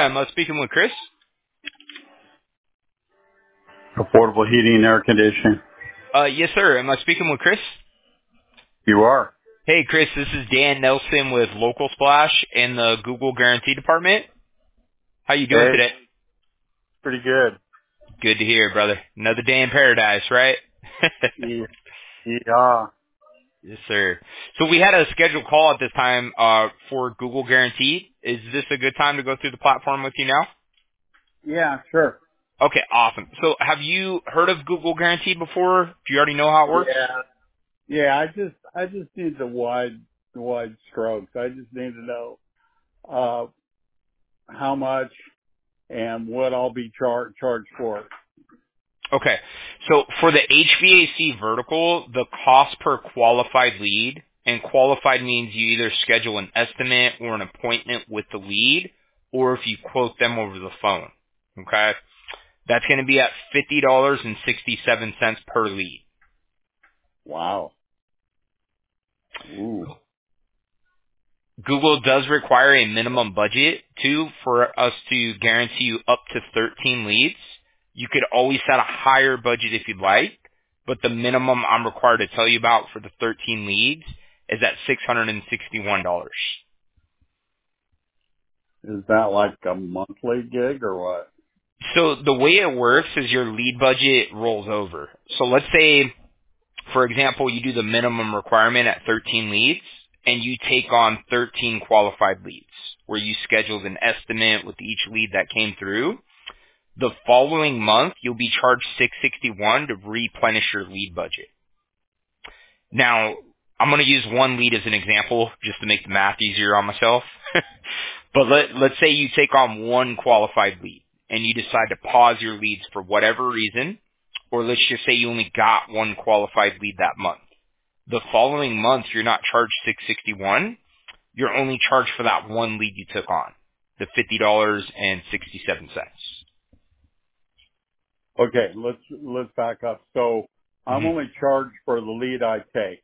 am I speaking with Chris? Affordable heating and air conditioning. Yes, sir. Am I speaking with Chris? You are. Hey, Chris, this is Dan Nelson with Local Splash in the Google Guarantee Department. How you doing Hey, today? pretty good. Good to hear, brother. Another day in paradise, right? Yeah. Yeah. Yes, sir. So we had a scheduled call at this time for Google Guarantee. Is this a good time to go through the platform with you now? Yeah, sure. Okay, awesome. So have you heard of Google Guarantee before? Do you already know how it works? Yeah. Yeah, I just need the wide strokes. I just need to know, how much and what I'll be charged for. Okay. So for the HVAC vertical, the cost per qualified lead, and qualified means you either schedule an estimate or an appointment with the lead, or if you quote them over the phone. Okay? That's going to be at $50.67 per lead. Wow. Ooh. Google does require a minimum budget too for us to guarantee you up to 13 leads. You could always set a higher budget if you'd like, but the minimum I'm required to tell you about for the 13 leads is at $661. Is that like a monthly gig or what? So the way it works is your lead budget rolls over. So let's say, for example, you do the minimum requirement at 13 leads and you take on 13 qualified leads where you scheduled an estimate with each lead that came through. The following month, you'll be charged $661 to replenish your lead budget. Now, I'm going to use one lead as an example just to make the math easier on myself. But let's say you take on one qualified lead and you decide to pause your leads for whatever reason, or let's just say you only got one qualified lead that month. The following month, you're not charged $661. You're only charged for that one lead you took on, the $50.67. Okay, let's back up. So I'm only charged for the lead I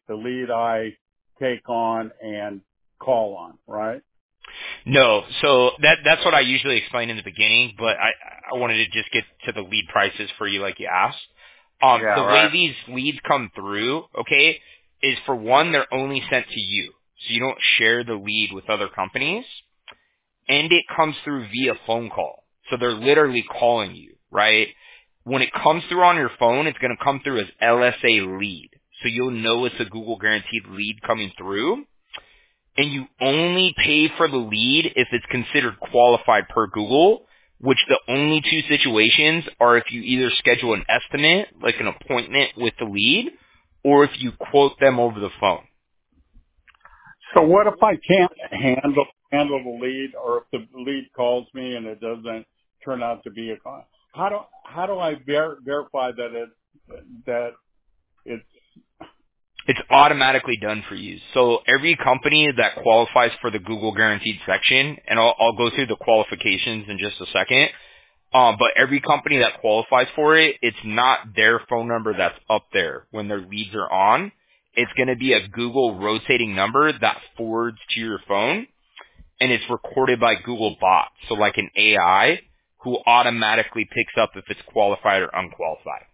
take on and call on, right? No, so that's what I usually explain in the beginning, but I wanted to just get to the lead prices for you like you asked. Yeah, The way right. these leads come through, okay, is for one, they're only sent to you. So you don't share the lead with other companies, and it comes through via phone call. So they're literally calling you, right? When it comes through on your phone, it's going to come through as LSA lead. So you'll know it's a Google guaranteed lead coming through. And you only pay for the lead if it's considered qualified per Google, which the only two situations are if you either schedule an estimate, like an appointment with the lead, or if you quote them over the phone. So what if I can't handle the lead, or if the lead calls me and it doesn't turn out to be a call? How do I verify that it's It's automatically done for you. So every company that qualifies for the Google guaranteed section, and I'll go through the qualifications in just a second, but every company that qualifies for it, it's not their phone number that's up there when their leads are on. It's going to be a Google rotating number that forwards to your phone, and it's recorded by Google bots, so like an AI, who automatically picks up if it's qualified or unqualified.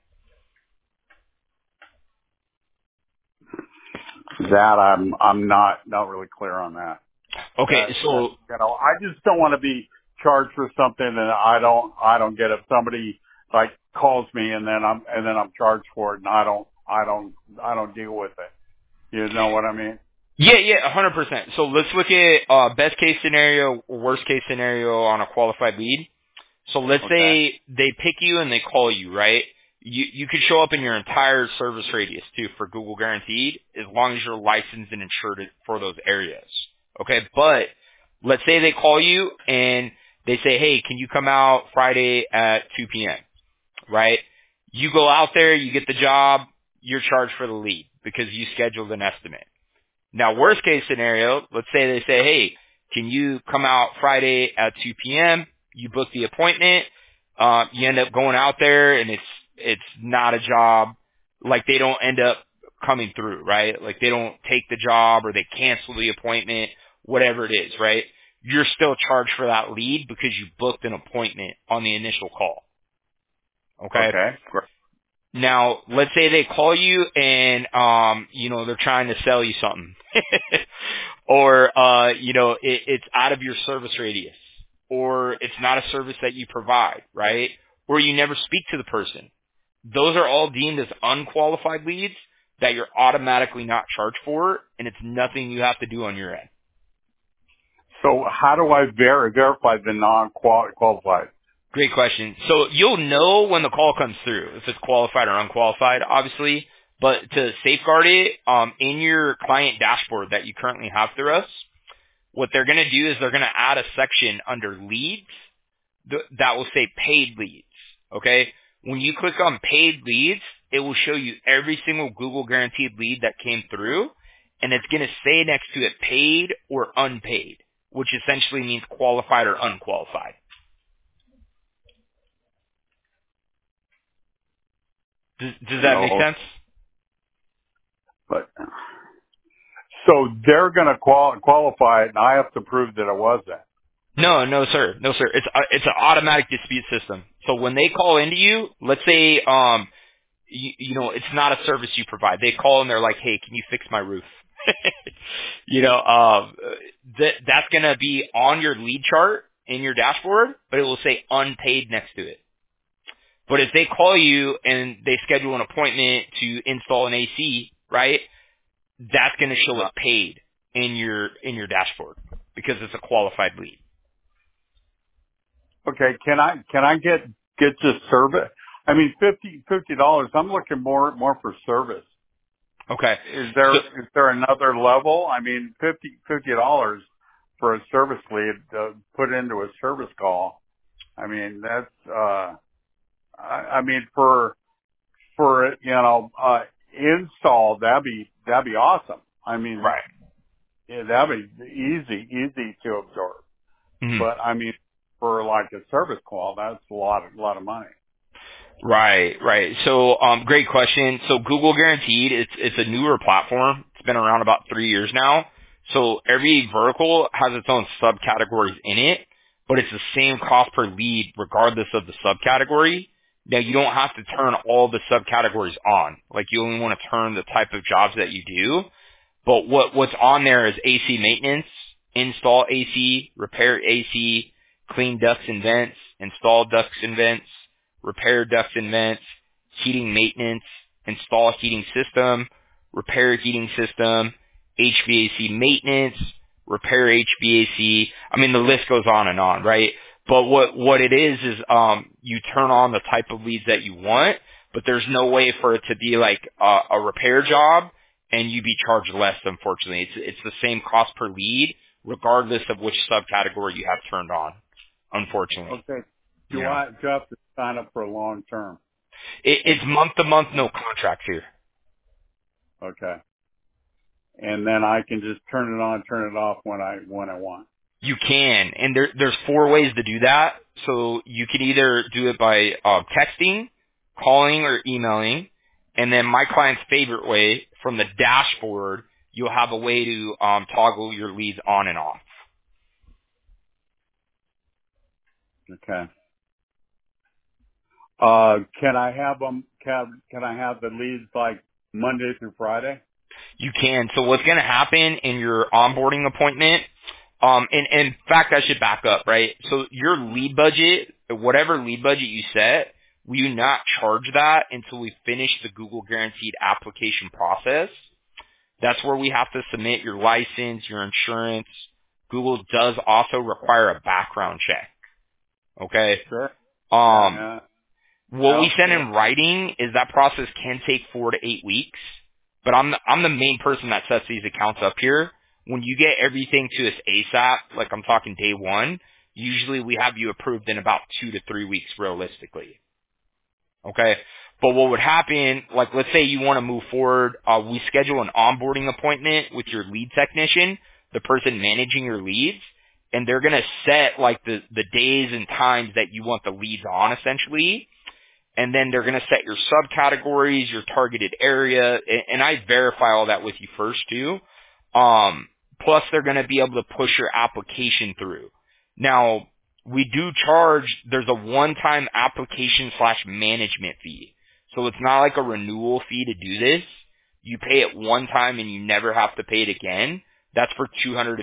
that I'm not really clear on that. Okay, That so I just don't want to be charged for something that I don't get. If somebody like calls me and then I'm charged for it and I don't deal with it. You know what I mean? yeah, 100%. So let's look at best case scenario, worst case scenario on a qualified lead. So let's Okay. say they pick you and they call you, right? You could show up in your entire service radius too for Google Guaranteed as long as you're licensed and insured for those areas. Okay, but let's say they call you and they say, hey, can you come out Friday at 2 p.m., right? You go out there, you get the job, you're charged for the lead because you scheduled an estimate. Now, worst case scenario, let's say they say, hey, can you come out Friday at 2 p.m.? You book the appointment. You end up going out there and it's not a job. Like they don't end up coming through, right? Like they don't take the job or they cancel the appointment, whatever it is, right? you're still charged for that lead because you booked an appointment on the initial call. Okay? Okay. Great. Now, let's say they call you and, they're trying to sell you something. Or, it's out of your service radius. Or it's not a service that you provide, right? Or you never speak to the person. Those are all deemed as unqualified leads that you're automatically not charged for, and it's nothing you have to do on your end. So how do I verify the non-qualified? Great question. So you'll know when the call comes through, if it's qualified or unqualified, obviously. But to safeguard it, in your client dashboard that you currently have through us, what they're going to do is they're going to add a section under leads that will say paid leads. Okay? When you click on paid leads, it will show you every single Google guaranteed lead that came through, and it's going to say next to it paid or unpaid, which essentially means qualified or unqualified. Does that make sense? But so they're going to qualify it, and I have to prove that it wasn't. No, sir. It's an automatic dispute system. So when they call into you, let's say, it's not a service you provide. They call and they're like, hey, can you fix my roof? That's going to be on your lead chart in your dashboard, but it will say unpaid next to it. But if they call you and they schedule an appointment to install an AC, right, that's going to show it paid in your dashboard because it's a qualified lead. Okay. Can I get just service? I mean, $50. I'm looking more for service. Okay. Is there another level? I mean, $50 for a service lead put into a service call. I mean, that's I mean for install, that'd be awesome. I mean, right. Yeah, that'd be easy to absorb. Mm-hmm. But I mean, for like a service call, that's a lot of money. Right. So, great question. So Google Guaranteed, it's a newer platform. It's been around about 3 years now. So every vertical has its own subcategories in it, but it's the same cost per lead regardless of the subcategory. Now you don't have to turn all the subcategories on. Like you only want to turn the type of jobs that you do. But what's on there is AC maintenance, install AC, repair AC, clean ducts and vents, install ducts and vents, repair ducts and vents, heating maintenance, install heating system, repair heating system, HVAC maintenance, repair HVAC. I mean, the list goes on, right? But what it is you turn on the type of leads that you want, but there's no way for it to be like a repair job and you be charged less, unfortunately. It's the same cost per lead, regardless of which subcategory you have turned on, unfortunately. Okay. Do I have to sign up for a long term? It's month to month, no contracts here. Okay. And then I can just turn it on, turn it off when I want. You can, and there's 4 ways to do that. So you can either do it by texting, calling, or emailing. And then my client's favorite way, from the dashboard, you'll have a way to toggle your leads on and off. Okay. Can I have them? Can I have the leads like Monday through Friday? You can. So what's going to happen in your onboarding appointment? And in fact, I should back up, right? So your lead budget, whatever lead budget you set, we do not charge that until we finish the Google Guaranteed application process. That's where we have to submit your license, your insurance. Google does also require a background check. Okay? Sure. What we send in writing is that process can take 4 to 8 weeks, but I'm the main person that sets these accounts up here. When you get everything to us ASAP, like I'm talking day one, usually we have you approved in about 2 to 3 weeks realistically. Okay? But what would happen, like let's say you want to move forward, we schedule an onboarding appointment with your lead technician, the person managing your leads, and they're going to set like the days and times that you want the leads on essentially. And then they're going to set your subcategories, your targeted area, and I verify all that with you first too. plus they're going to be able to push your application through. Now, we do charge, there's a one-time application / management fee. So it's not like a renewal fee to do this. You pay it one time and you never have to pay it again. That's for $250.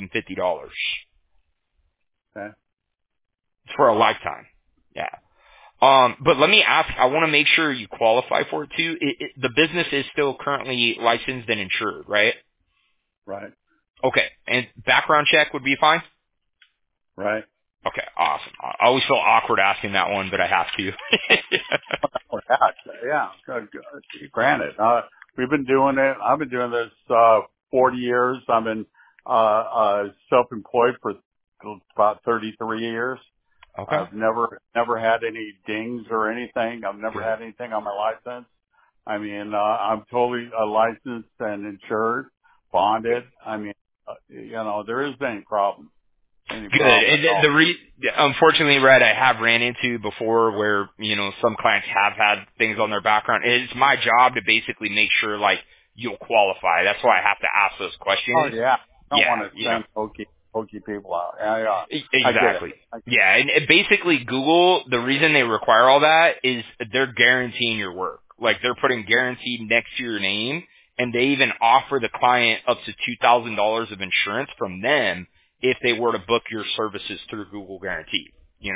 Okay. It's for a lifetime. Yeah. But let me ask, I want to make sure you qualify for it too. The business is still currently licensed and insured, right? Right. Okay. And background check would be fine? Right. Okay, awesome. I always feel awkward asking that one, but I have to. Oh, yeah. Granted, we've been doing it. I've been doing this 40 years. I've been self-employed for about 33 years. Okay. I've never had any dings or anything. I've never Good. had anything on my license. I mean, I'm totally licensed and insured, bonded. I mean, there isn't any problem Good. at And all. unfortunately, Red, I have ran into before where, some clients have had things on their background. It's my job to basically make sure, like, you'll qualify. That's why I have to ask those Oh questions. yeah. I don't Yeah, want to send hokey people out. Yeah. I get it. exactly. Yeah, and basically Google, the reason they require all that is they're guaranteeing your work. Like, they're putting guaranteed next to your name, and they even offer the client up to $2,000 of insurance from them if they were to book your services through Google Guarantee,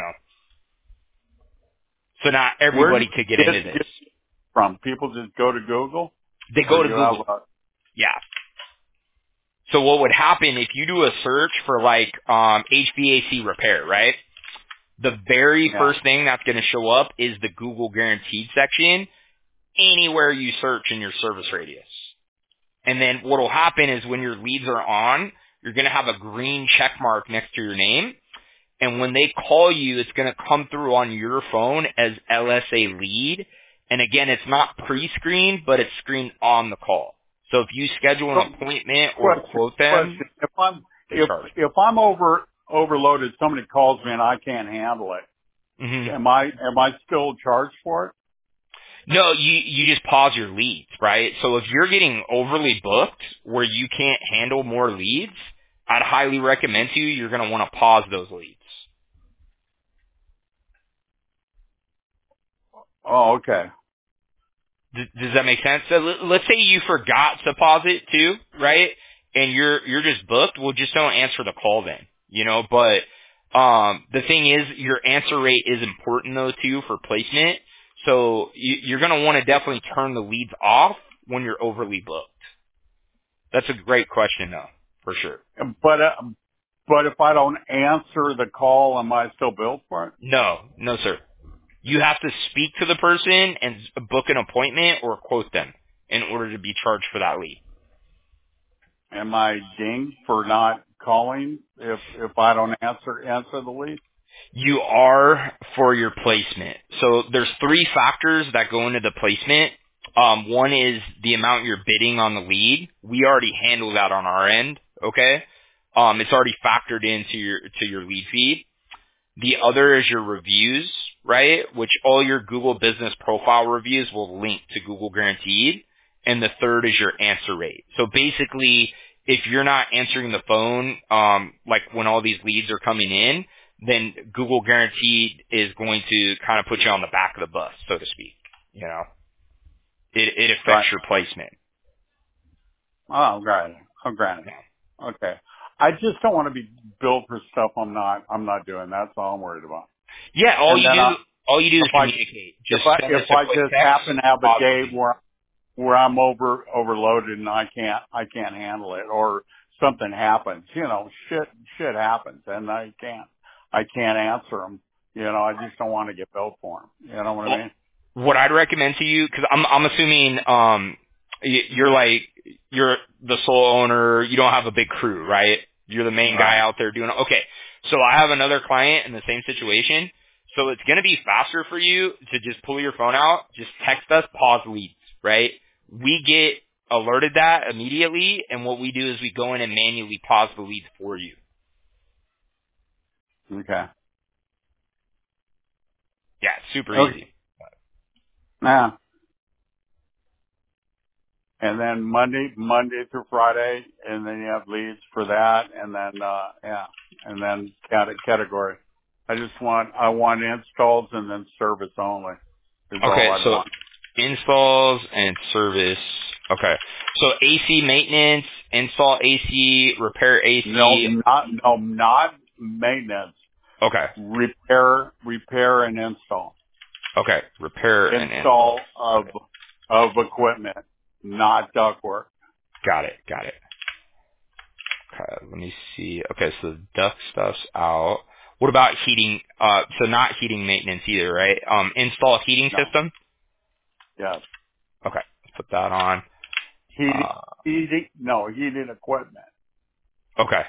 So not Where do everybody could get you into this. get from? People just go to Google, They or go to you have Google. Yeah. So what would happen if you do a search for like HVAC repair, right? The very yeah. first thing that's going to show up is the Google Guaranteed section anywhere you search in your service radius. And then what will happen is when your leads are on, you're going to have a green check mark next to your name. And when they call you, it's going to come through on your phone as LSA lead. And again, it's not pre-screened, but it's screened on the call. So if you schedule So, an appointment or quote question. them, they charge. If I'm overloaded, somebody calls me and I can't handle it. Hmm. Am I still charged for it? No, you just pause your leads, right? So if you're getting overly booked where you can't handle more leads, I'd highly recommend to you, you're going to want to pause those leads. Oh, okay. Does that make sense? So let's say you forgot to pause it too, right? And you're just booked. Well, just don't answer the call then, But the thing is, your answer rate is important though too for placement. So you're gonna want to definitely turn the leads off when you're overly booked. That's a great question though, for sure. But if I don't answer the call, am I still billed for it? No, sir. You have to speak to the person and book an appointment or quote them in order to be charged for that lead. Am I dinged for not calling if I don't answer the lead? You are for your placement. So there's three factors that go into the placement. One is the amount you're bidding on the lead. We already handle that on our end. Okay. It's already factored into your lead feed. The other is your reviews, right? Which all your Google business profile reviews will link to Google Guaranteed. And the third is your answer rate. So basically, if you're not answering the phone, like when all these leads are coming in, then Google Guaranteed is going to kind of put you on the back of the bus, so to speak. It affects Right. your placement. Oh, granted. Oh, granted. Okay. I just don't want to be billed for stuff I'm not doing. That's all I'm worried about. Yeah, all And you then do is if communicate. Just send us if a I quick just text. happen to have a day Positively. where I'm overloaded and I can't handle it, or something happens, shit happens, and I can't answer them. I just don't want to get billed for them. You know what I mean? What I'd recommend to you, because I'm assuming you're the sole owner, you don't have a big crew, right? You're the main guy Right. out there doing it. Okay, so I have another client in the same situation, so it's going to be faster for you to just pull your phone out, just text us, pause leads, right? We get alerted that immediately, and what we do is we go in and manually pause the leads for you. Okay. Yeah, it's super Okay. easy. Now, and then Monday through Friday, and then you have leads for that, and then and then category. I want installs and then service only is Okay, all I so want. installs and service. Okay, so AC maintenance, install AC, repair AC. Not maintenance. Okay, Repair and install. okay, repair and Install install. of equipment, not ductwork. Got it. Okay, let me see. Okay, so the duct stuff's out. What about heating? So not heating maintenance either, right? Install heating No. system. Yes. Okay, let's put that on. Heating equipment. Okay,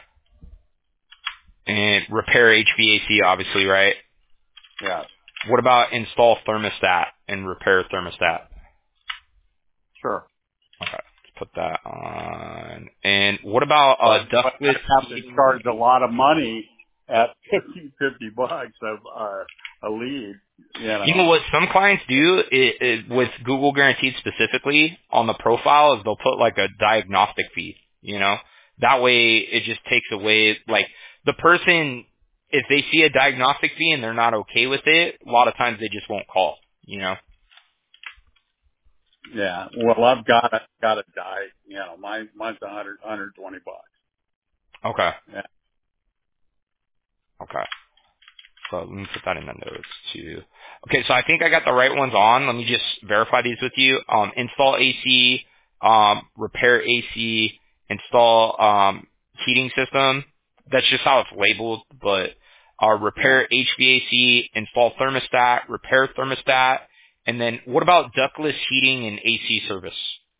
and repair HVAC, obviously, right? Yes. What about install thermostat and repair thermostat? Sure. Okay, let's put that on. And what about But I ductless have to heating? charge a lot of money at $50 of a lead, You know what some clients do with Google Guaranteed specifically on the profile is they'll put like a diagnostic fee, you know? That way it just takes away, like, the person, if they see a diagnostic fee and they're not okay with it, a lot of times they just won't call, you know? Yeah. Well, I've got a die, mine's $120. Okay. Yeah. Okay. So let me put that in the notes too. Okay, so I think I got the right ones on. Let me just verify these with you. Install AC, repair AC, install heating system. That's just how it's labeled, but Yeah. repair HVAC, install thermostat, repair thermostat, and then what about ductless heating and AC service?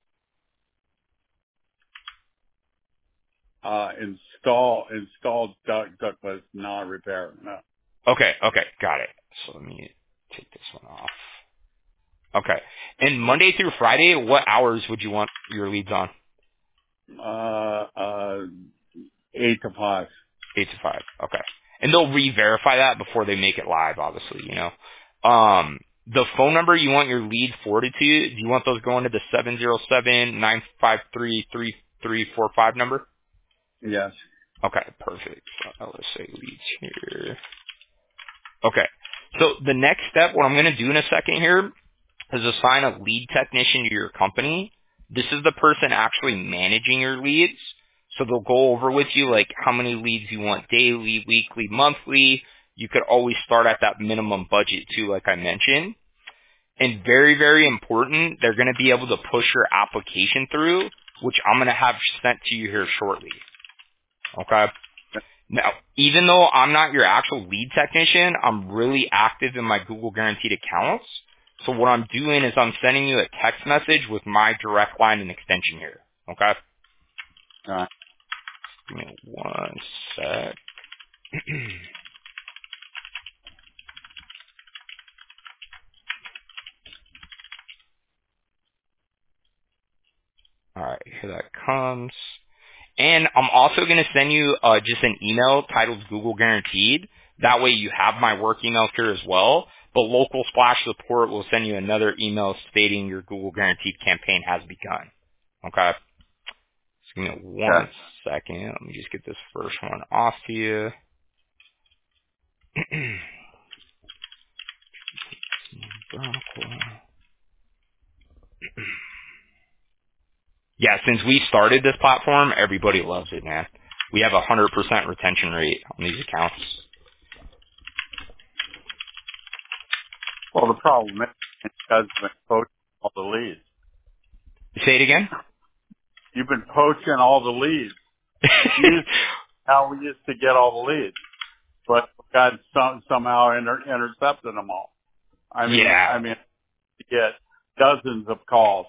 Install ductless, not repair. No. Okay, got it. So let me take this one off. Okay. And Monday through Friday, what hours would you want your leads on? 8 to 5. 8 to 5. Okay. And they'll re-verify that before they make it live, obviously, you know. The phone number you want your lead forwarded to, do you want those going to the 707-953-3345 number? Yes. Okay, perfect. So let's say leads here. Okay. So the next step, what I'm going to do in a second here is assign a lead technician to your company. This is the person actually managing your leads. So they'll go over with you like how many leads you want daily, weekly, monthly. You could always start at that minimum budget too, like I mentioned. And very, very important, they're going to be able to push your application through, which I'm going to have sent to you here shortly. Okay? Now, even though I'm not your actual lead technician, I'm really active in my Google Guaranteed accounts. So what I'm doing is I'm sending you a text message with my direct line and extension here. Okay? Give me one sec. All right, here that comes. And I'm also going to send you just an email titled Google Guaranteed. That way you have my work email here as well. But Local Splash Support will send you another email stating your Google Guaranteed campaign has begun. Okay? Just give me Yeah. one second. Let me just get this first one off to you. Yeah, since we started this platform, everybody loves it, man. We have a 100% retention rate on these accounts. Well, the problem is because you've been poaching all the leads. Say it again? You've been poaching all the leads. We used to get all the leads, but God somehow intercepted them all. I mean, Yeah. you get dozens of calls,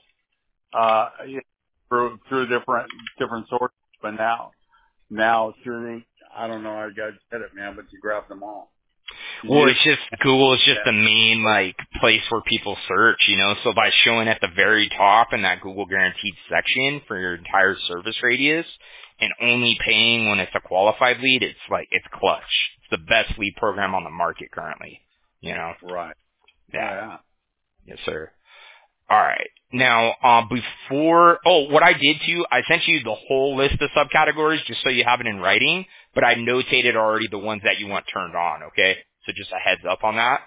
through different sources, but now through I don't know how you guys did it, man, but you grabbed them all. Well, You it's just Google is just the main like place where people search, you know. So by showing at the very top in that Google Guaranteed section for your entire service radius and only paying when it's a qualified lead, it's clutch. It's the best lead program on the market currently, you know. Right. Yeah. Yeah. Yes, sir. All right. Now, what I did too, I sent you the whole list of subcategories just so you have it in writing, but I notated already the ones that you want turned on, okay? So just a heads up on that.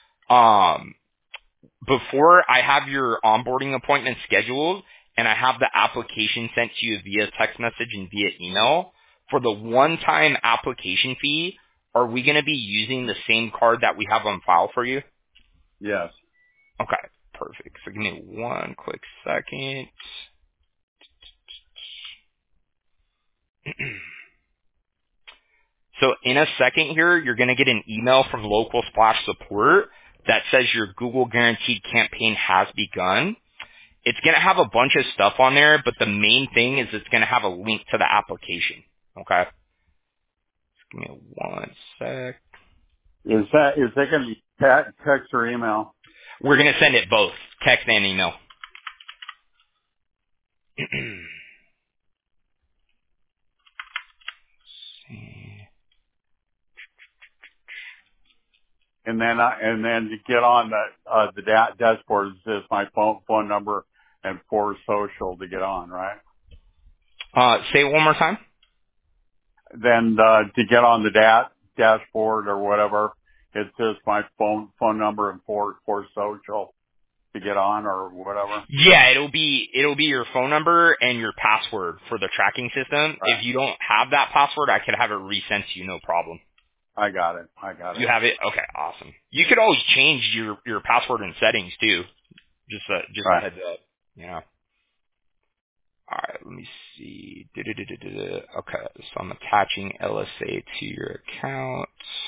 Before I have your onboarding appointment scheduled and I have the application sent to you via text message and via email, for the one-time application fee, are we going to be using the same card that we have on file for you? Yes. Okay, perfect. So give me one quick second. So in a second here, you're going to get an email from Local Splash Support that says your Google Guaranteed campaign has begun. It's going to have a bunch of stuff on there, but the main thing is it's going to have a link to the application. Okay? Give me one sec. Is that going to be text or email? We're going to send it both, text and email. And then to get on the dashboard, it says my phone number and for social to get on, right? Say it one more time. Then to get on the dashboard or whatever, it says my phone number and for social to get on or whatever. Yeah, it'll be your phone number and your password for the tracking system. Right. If you don't have that password, I could have it resent to you, no problem. I got it. You have it? Okay, awesome. You could always change your password and settings too. Just Right. a heads up. Yeah. All right, let me see. Okay, so I'm attaching LSA to your account.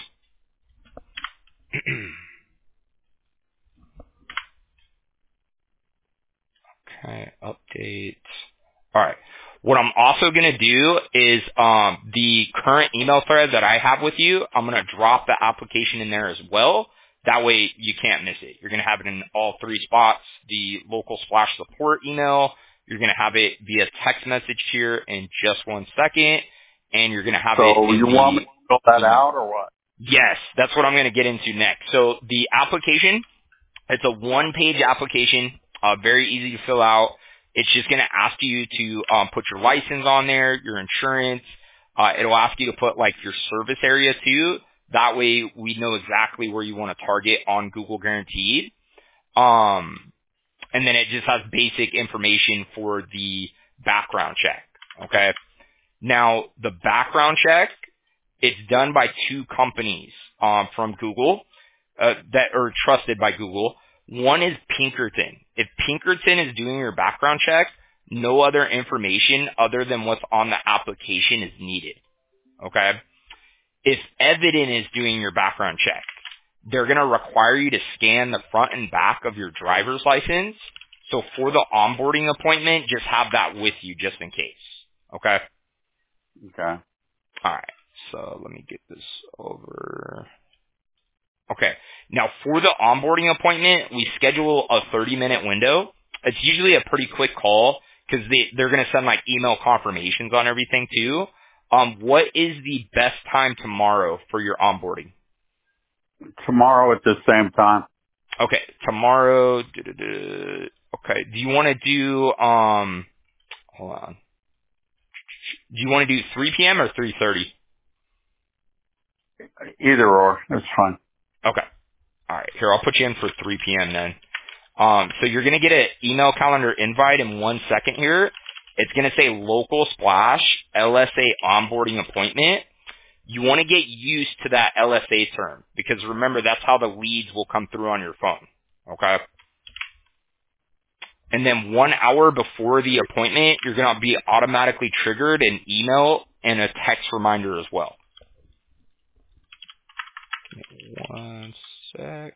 Okay, update. All right. What I'm also going to do is the current email thread that I have with you, I'm going to drop the application in there as well. That way you can't miss it. You're going to have it in all three spots. The Local Splash Support email, you're going to have it via text message here in just one second, and you're going to have it So in you want me to fill that out or what? Yes, that's what I'm going to get into next. So the application, it's a one-page application, very easy to fill out. It's just going to ask you to put your license on there, your insurance. It'll ask you to put like your service area too. That way we know exactly where you want to target on Google Guaranteed. And then it just has basic information for the background check. Okay. Now the background check, it's done by two companies from Google that are trusted by Google. One is Pinkerton. If Pinkerton is doing your background check, no other information other than what's on the application is needed. Okay? If Evident is doing your background check, they're going to require you to scan the front and back of your driver's license. So for the onboarding appointment, just have that with you just in case. Okay? Okay. All right. So let me get this over. Okay. Now for the onboarding appointment, we schedule a 30-minute window. It's usually a pretty quick call because they're going to send like email confirmations on everything too. What is the best time tomorrow for your onboarding? Tomorrow at the same time. Okay. Tomorrow. Okay. Do you want to do, hold on. Do you want to do 3 p.m. or 3:30? Either or. That's fine. Okay. All right. Here, I'll put you in for 3 p.m. then. So you're going to get an email calendar invite in 1 second here. It's going to say Local Splash LSA onboarding appointment. You want to get used to that LSA term because remember, that's how the leads will come through on your phone. Okay. And then 1 hour before the appointment, you're going to be automatically triggered an email and a text reminder as well. Give me 1 sec.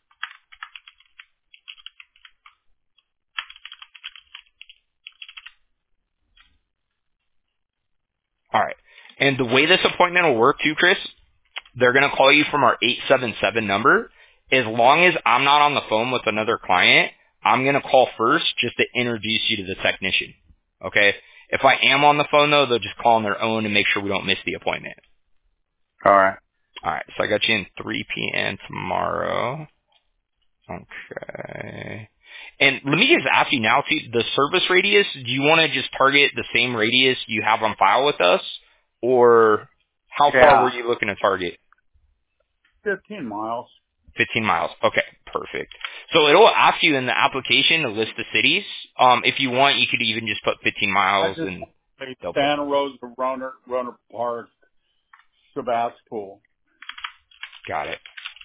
All right. And the way this appointment will work too, Chris, they're going to call you from our 877 number. As long as I'm not on the phone with another client, I'm going to call first just to introduce you to the technician. Okay? If I am on the phone, though, they'll just call on their own and make sure we don't miss the appointment. All right. All right. So I got you in 3 p.m. tomorrow. Okay. And let me just ask you now, too, the service radius, do you want to just target the same radius you have on file with us? Or how far were Yeah, you looking to target? 15 miles. 15 miles. Okay, perfect. So it'll ask you in the application to list the cities. If you want, you could even just put 15 I miles just and say they'll put. Santa Rosa, Runner Park, Sebastopol. Got it.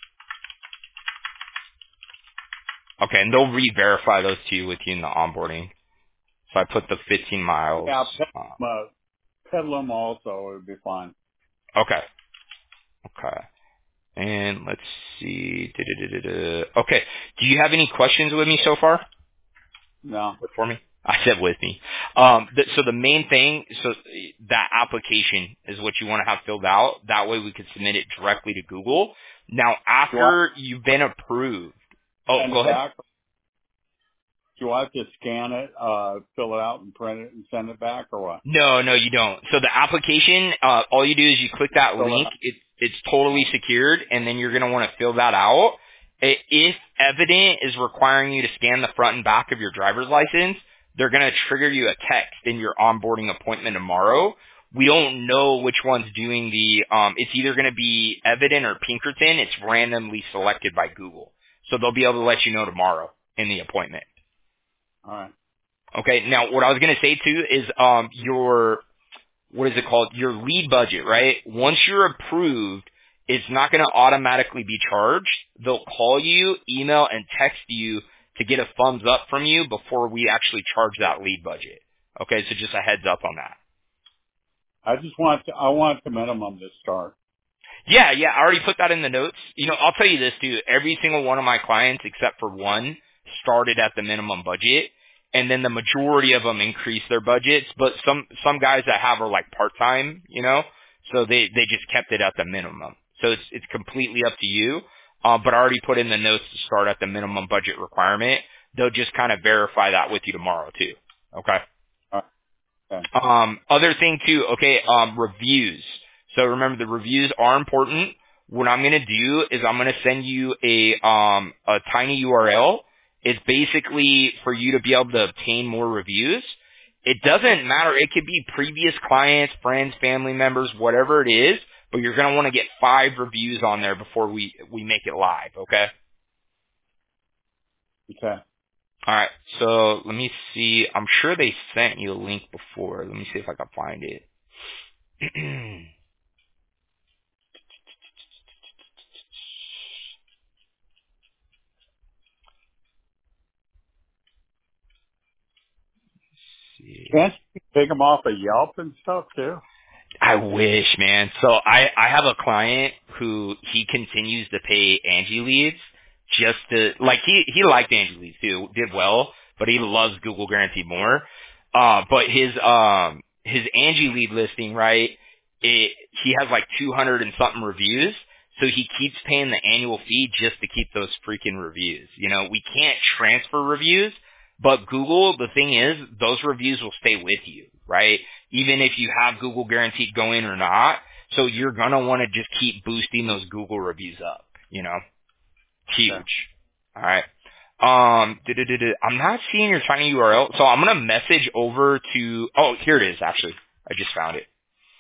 Okay, and they'll re-verify those two with you in the onboarding. So I put the 15 miles. Yeah, Uh, Pedlam also would be fine. okay. Okay. And let's see. Okay. Do you have any questions with me so far? No. For me? I said with me. So the main thing, so that application is what you want to have filled out. That way we can submit it directly to Google. Now, Do I after you've been approved. Oh, send go it ahead. back? Do I have to scan it, fill it out and print it and send it back or what? No, no, you don't. So the application, all you do is you click that Fill it link. out. It's totally secured, and then you're going to want to fill that out. If Evident is requiring you to scan the front and back of your driver's license, they're going to trigger you a text in your onboarding appointment tomorrow. We don't know which one's doing the, it's either going to be Evident or Pinkerton. It's randomly selected by Google. So they'll be able to let you know tomorrow in the appointment. All right. Okay, now what I was going to say too is your what is it called? Your lead budget, right? Once you're approved, it's not going to automatically be charged. They'll call you, email, and text you to get a thumbs up from you before we actually charge that lead budget. Okay, so just a heads up on that. I want the minimum to start. Yeah, yeah, I already put that in the notes. You know, I'll tell you this too. Every single one of my clients, except for one, started at the minimum budget, and then the majority of them increased their budgets. But some guys that have are like part time, you know, so they just kept it at the minimum. So it's completely up to you. But I already put in the notes to start at the minimum budget requirement. They'll just kind of verify that with you tomorrow too. Okay. All right. Okay. Other thing too, okay, reviews. So remember the reviews are important. What I'm gonna do is I'm gonna send you a tiny URL. It's basically for you to be able to obtain more reviews. It doesn't matter. It could be previous clients, friends, family members, whatever it is, but you're gonna want to get 5 reviews on there before we make it live, okay? Okay. All right. So let me see. I'm sure they sent you a link before. Let me see if I can find it. See. Can't you take them off of Yelp and stuff too? I wish, man. So I have a client who he continues to pay Angie leads just to like he liked Angie leads too, did well, but he loves Google Guaranteed more. But his Angie lead listing, right? He has like 200 and something reviews. So he keeps paying the annual fee just to keep those freaking reviews. You know, we can't transfer reviews, but Google, the thing is, those reviews will stay with you, right? Even if you have Google Guaranteed going or not. So you're going to want to just keep boosting those Google reviews up, you know? Okay. Huge. All right. I'm not seeing your tiny URL, so I'm going to message over to, oh, here it is, actually. I just found it.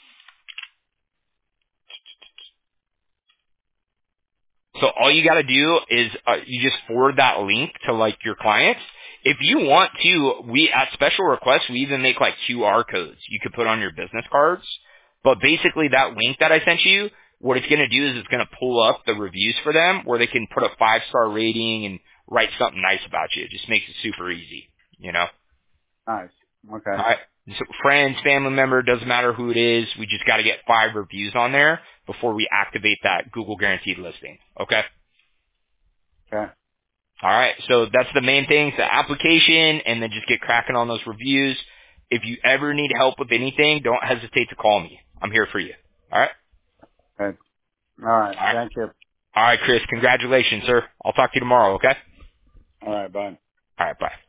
So all you got to do is you just forward that link to like your clients. If you want to, we at special requests we even make like QR codes you could put on your business cards. But basically that link that I sent you, what it's going to do is it's going to pull up the reviews for them where they can put a 5-star rating and write something nice about you. It just makes it super easy, you know. Nice. Okay. All right. So friends, family member, doesn't matter who it is. We just got to get 5 reviews on there before we activate that Google Guaranteed listing. Okay. Okay. All right, so that's the main thing, the application, and then just get cracking on those reviews. If you ever need help with anything, don't hesitate to call me. I'm here for you. All right? Okay. All right. All right. Thank you. All right, Chris, congratulations, sir. I'll talk to you tomorrow, okay? All right. Bye. All right, bye.